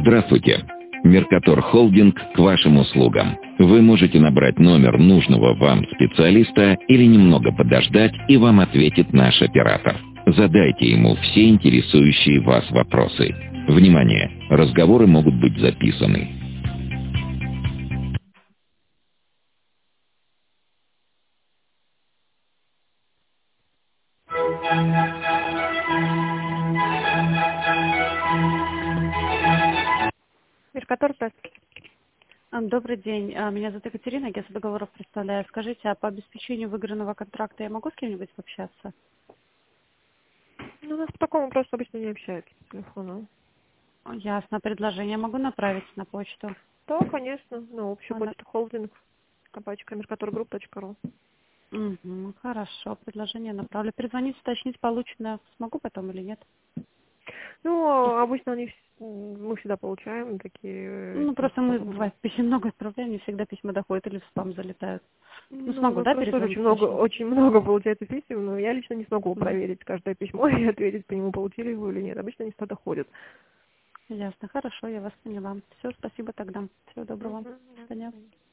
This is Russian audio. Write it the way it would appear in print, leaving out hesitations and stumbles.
Здравствуйте. Меркатор Холдинг к вашим услугам. Вы можете набрать номер нужного вам специалиста или немного подождать, и вам ответит наш оператор. Задайте ему все интересующие вас вопросы. Внимание! Разговоры могут быть записаны. Меркатор, здравствуйте. Добрый день. Меня зовут Екатерина, агентство договоров представляю. Скажите, а по обеспечению выигранного контракта я могу с кем-нибудь пообщаться? Ну, у нас по такому вопросу обычно не общаются по телефону. Ясно. Предложение могу направить на почту? Да, конечно, на общую почту холдинг, @mercatorgroup.ru. Угу, хорошо. Предложение направлю. Перезвонить, уточнить полученное смогу потом или нет? Ну, обычно мы всегда получаем такие Просто мы, письма. бывает, писем много отправляем, не всегда письма доходят или в спам залетают. Ну, Смогу, у да, нас тоже перезвонить? очень много получается писем, но я лично не смогу проверить каждое письмо и ответить по нему, получили его или нет. Обычно они всегда доходят. Ясно, хорошо, я вас поняла. Все, спасибо тогда. Всего доброго. До свидания.